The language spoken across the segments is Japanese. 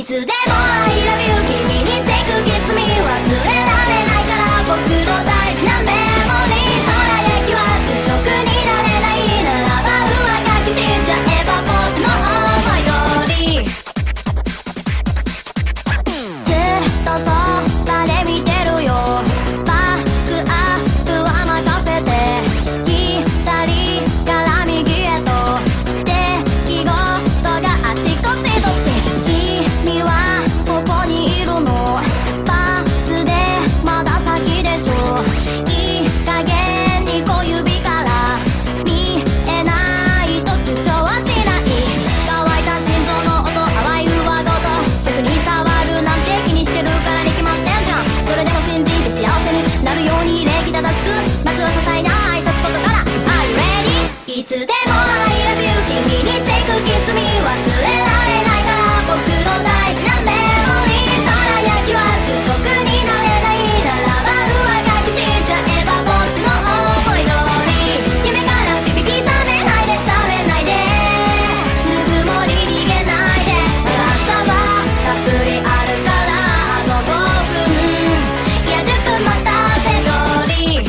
いつでも I love you 君に take kiss me 忘れられないから僕の大事なメモリーどら焼きは主食になれないならば上書きしちゃえば僕の思い通りずっとそばで見てるよバックアップは任せて左から右へと出来事があちこちどっち君はここにいるのバスでまだ先でしょいい加減に小指から見えないと主張はしない乾いた心臓の音淡い上ごとすぐに触るなんて気にしてるからに決まってんじゃんそれでも信じて幸せになるように礼儀正しくまずは些細な挨拶ことから Are you ready? いつでも I love you 君に take kiss me 忘れられないから僕の大事なメモリーどら焼きは主食になれないならば上書きしちゃえば僕の思い通り夢からピピピ冷めないで冷めないでぬくもり逃げないで朝はたっぷりあるからあと5分いや10分待たせ通り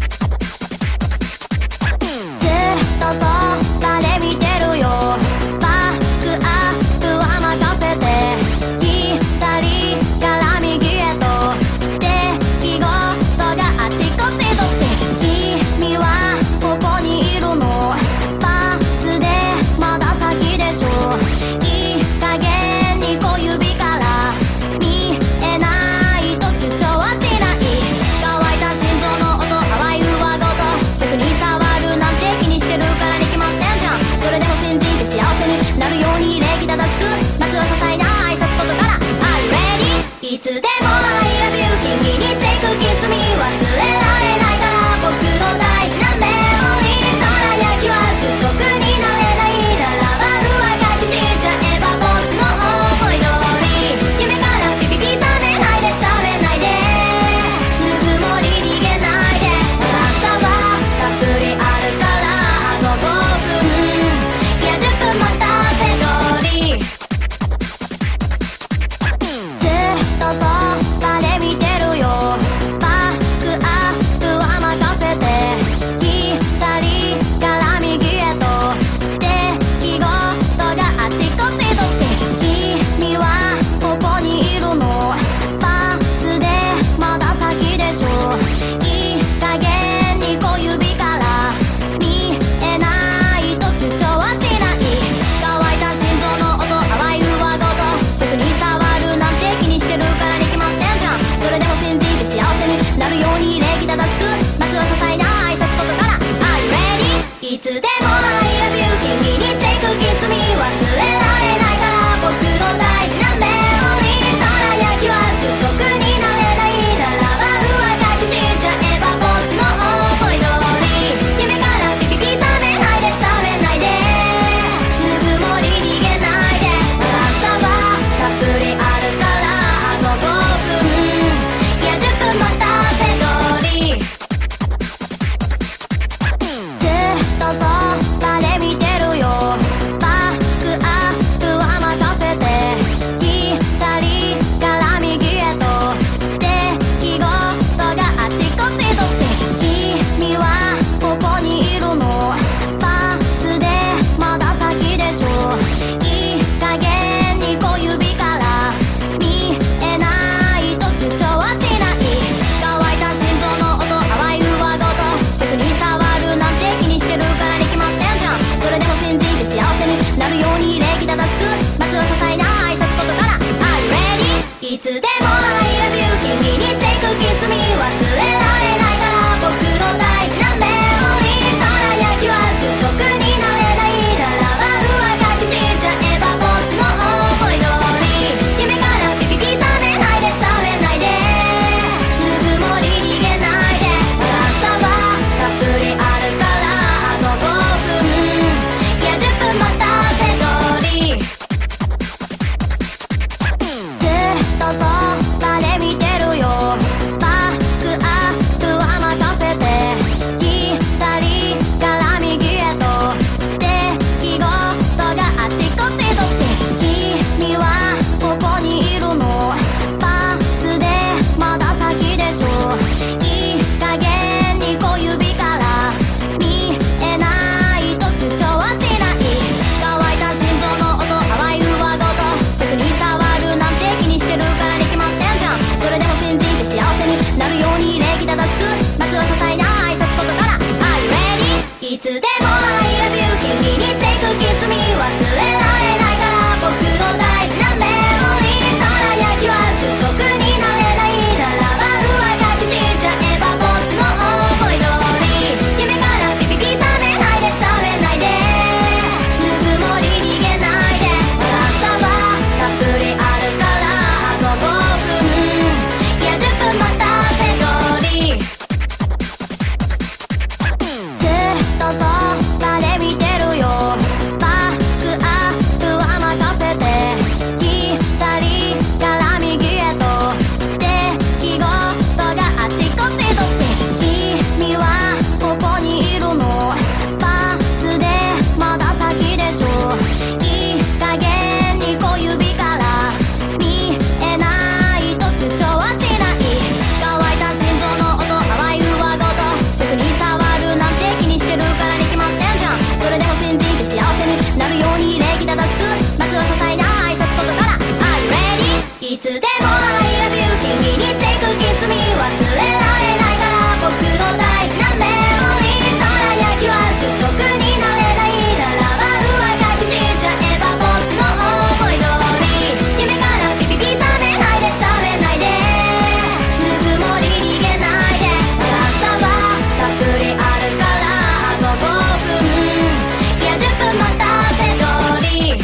ずっとそばで見てるよバックアップは任せて左から右へと出来事があちこちどっち君はここにいるのバスでまだ先でしょいい加減に小指から見えないと主張はしない乾いた心臓の音淡い上ごとすぐに触るなんて気にしてるからに決まってんじゃんそれでも信じて幸せになるように礼儀正しくまずは些細な挨拶ことから Are you ready? いつでも I love you 君に take kiss me 忘れられないから僕の大事なメモリーどら焼きは主食になれないならば上書きしちゃえば僕の思い通り夢からピピピ冷めないで冷めないでぬくもり逃げないで朝はたっぷりあるからあと5分いや10分待たせ通りずっとそばで見てるよバックアップは任せて左から右へと出来事があちこちどっち君はここにいるのバスでまだ先でしょいい加減に小指から見えないと主張はしない乾いた心臓の音淡い上ごとすぐに触るなんて気にしてるからに決まってんじゃんそれでも信じて幸せになるように礼儀正しくまずは些細な挨拶ことから Are you ready? いつでも I love you 君に take kiss me 忘れられないから僕の大事なメモリーどら焼きは主食になれないならば上書きしちゃえば僕の思い通り夢からピピピ冷めないで冷めないでぬくもり逃げないで朝はたっぷりあるからあと5分いや10分待たせ通りずっとそばで見てるよバックアップは任せて左から右へと出来事があちこちどっち君はここにいるのバスでまだ先でしょいい加減に小指から見えないと主張はしない乾いた心臓の音淡い上ごとすぐに触るなんて気にしてるからに決まってんじゃんそれでも信じて幸せになるように礼儀正しくまずは些細な挨拶ことから Are you ready? いつでも I love you 君に take kiss me 忘れられないから僕の大事なメモリーどら焼きは主食になれないならば上書きしちゃえば僕の思い通り夢からピピピ冷めないで冷めないでぬくもり逃げないで朝はたっぷりあるからあと5分いや10分待たせ通りずっとそばで見てるよいつでも I love you 君に take a kiss me 忘れられないから僕の大事なメモリー輝きは主食になれないならば上書きしちゃえば僕の思い通り夢からピピピ冷めないで冷めないでぬくもり逃げないで朝はたっぷりあるからあと5分いや10分待たせ通り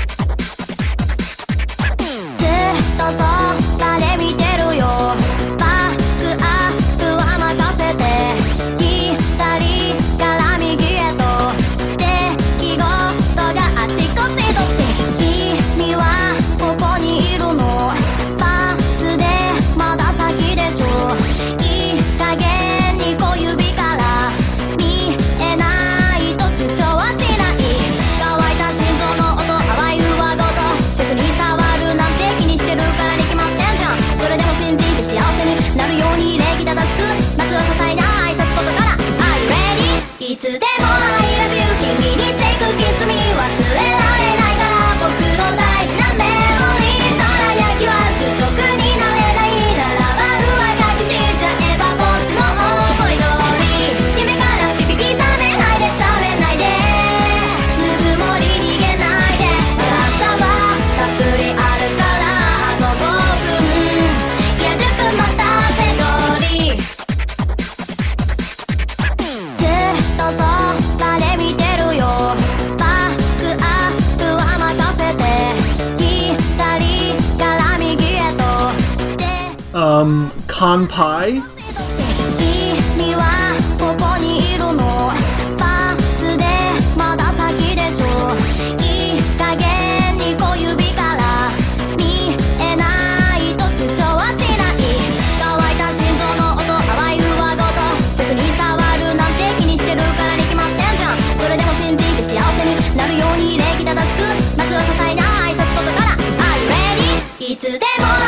ずっとそばで見てるよバックアップは任せて左から右へと出来事があちこちどっち君はここにいるのバスでまだ先でしょいい加減に小指から見えないと主張はしない乾いた心臓の音淡い上ごと食に触るなんて気にしてるからに決まってんじゃんそれでも信じて幸せになるように礼儀正しくまずは些細な挨拶ことから Are you ready? いつでも I love you 君に take a kiss me 忘れられないから僕の大事なメモリー輝きは主食になれないならば上書きしちゃえば僕の思い通り夢からピピピ冷めないで冷めないでぬくもり逃げないで朝はたっぷりあるからあと5分いや10分待たせ通りずっとそばで見てるよバックアップは任せて左から右へとカンパイ君はここにいるのバスでまだ先でしょいい加減に小指から見えないと主張はしない乾いた心臓の音淡い上ごと食に触るなんて気にしてるからに決まってんじゃんそれでも信じて幸せになるように礼儀正しくまずは些細な挨拶ことから Are you ready? いつでも